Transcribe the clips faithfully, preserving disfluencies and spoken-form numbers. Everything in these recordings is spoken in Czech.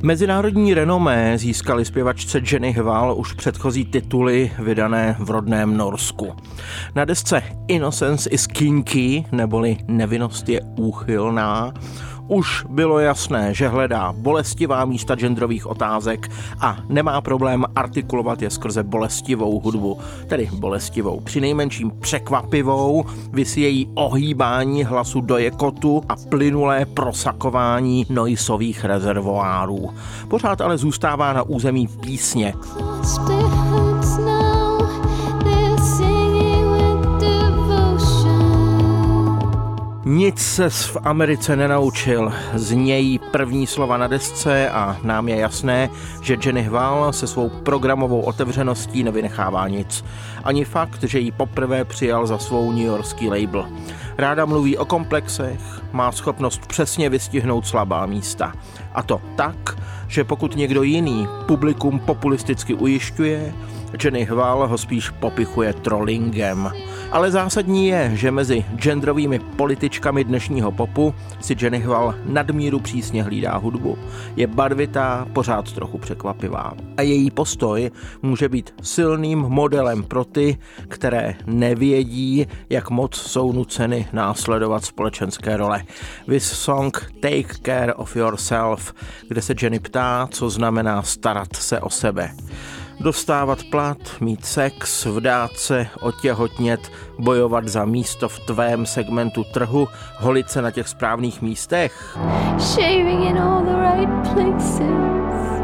Mezinárodní renomé získali zpěvačce Jenny Hval už předchozí tituly vydané v rodném Norsku. Na desce Innocence is kinky, neboli Nevinnost je úchylná, už bylo jasné, že hledá bolestivá místa genderových otázek a nemá problém artikulovat je skrze bolestivou hudbu, tedy bolestivou, přinejmenším překvapivou, visí její ohýbání hlasu do jekotu a plynulé prosakování noisových rezervoárů. Pořád ale zůstává na území písně. Nic ses v Americe nenaučil, znějí první slova na desce a nám je jasné, že Jenny Hval se svou programovou otevřeností nevynechává nic. Ani fakt, že ji poprvé přijal za svou newyorský label. Ráda mluví o komplexech, má schopnost přesně vystihnout slabá místa. A to tak, že pokud někdo jiný publikum populisticky ujišťuje, Jenny Hval ho spíš popichuje trollingem. Ale zásadní je, že mezi genderovými političkami dnešního popu si Jenny Hval nadmíru přísně hlídá hudbu. Je barvitá, pořád trochu překvapivá. A její postoj může být silným modelem pro ty, které nevědí, jak moc jsou nuceny následovat společenské role. Vis song Take Care of Yourself, kde se Jenny ptá, co znamená starat se o sebe. Dostávat plat, mít sex, vdát se, otěhotnět, bojovat za místo v tvém segmentu trhu, holit se na těch správných místech. Shaving in all the right places.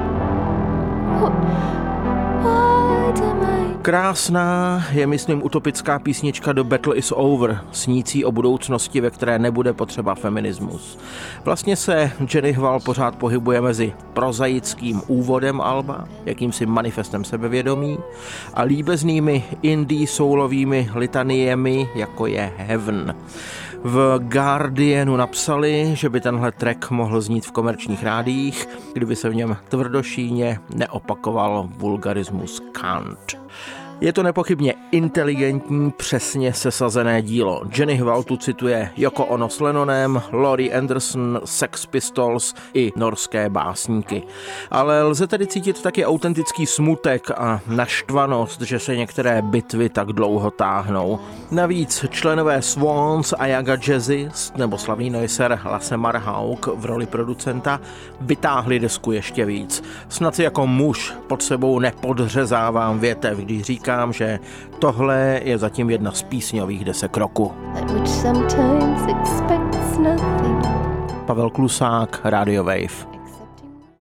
Krásná je, myslím, utopická písnička The Battle is Over, snící o budoucnosti, ve které nebude potřeba feminismus. Vlastně se Jenny Hval pořád pohybuje mezi prozaickým úvodem alba, jakýmsi manifestem sebevědomí, a líbeznými indie soulovými litaniemi, jako je Heaven. V Guardianu napsali, že by tenhle track mohl znít v komerčních rádiích, kdyby se v něm tvrdošíjně neopakoval vulgarismus Kant. Je to nepochybně inteligentní, přesně sesazené dílo. Jenny Hval tu cituje Yoko Ono s Lennonem, Laurie Anderson, Sex Pistols i norské básníky. Ale lze tedy cítit taky autentický smutek a naštvanost, že se některé bitvy tak dlouho táhnou. Navíc členové Swans a Jaga Jazzist nebo slavný noiser Lasse Marhaug v roli producenta vytáhli desku ještě víc. Snad si jako muž pod sebou nepodřezávám větev, když říkám, že tohle je zatím jedna z písňových desek roku. Pavel Klusák, Radio Wave.